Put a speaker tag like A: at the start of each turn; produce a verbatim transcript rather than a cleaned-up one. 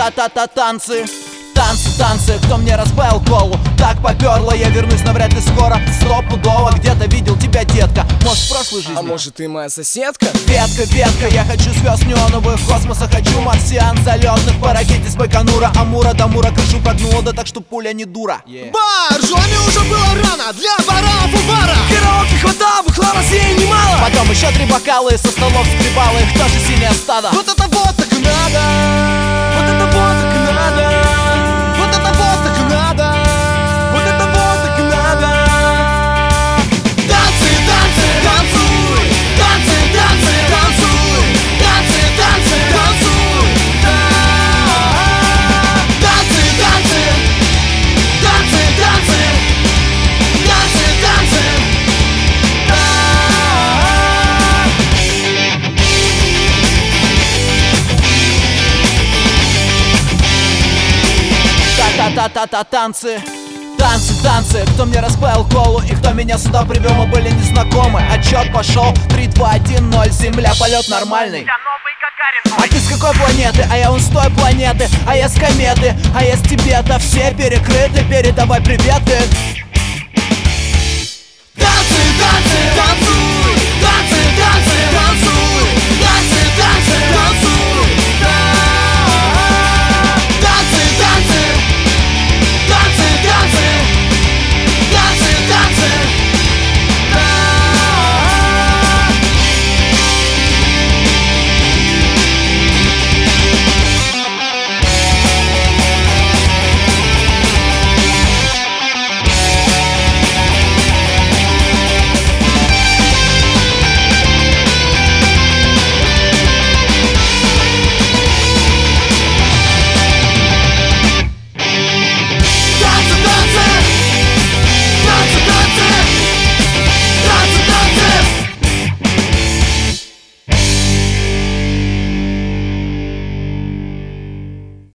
A: Та-та-та-та танцы, танцы, танцы, кто мне разбавил колу? Так поперло, я вернусь, но вряд ли скоро. Стопудово, где-то видел тебя, детка. Может, в прошлой жизни?
B: А может, ты моя соседка?
A: Ветка, ветка, я хочу звезд неоновых, космоса хочу марсиан залетных. По ракете с Байконура, Амура до Мура крышу прогнула, да так, что пуля не дура. yeah.
C: Бар, Жоме уже было рано, для баранов у бара.
B: Караоке хватало, бухла России немало.
A: Потом еще три бокала и со столов скребало их тоже синее стадо.
C: Вот это вот так надо.
B: Вот это вот так надо.
C: Вот это вот так надо.
B: Вот это вот так надо.
C: Танцы, танцы, танцуй. Танцы, танцы, танцуй. Танцы, танцы, танцуй. Танцы, танцы. Танцы, танцы. Танцы, танцы.
A: Та-та-та-та танцы, танцы, танцы, кто мне разбавил колу и кто меня сюда привел, мы были незнакомы. Отчет пошел, три, два, один, ноль, земля, полет нормальный. А ты с какой планеты? А я вон с той планеты. А я с кометы, а я с Тибета. Все перекрыты, передавай приветы.
C: Танцы, танцы, танцуй.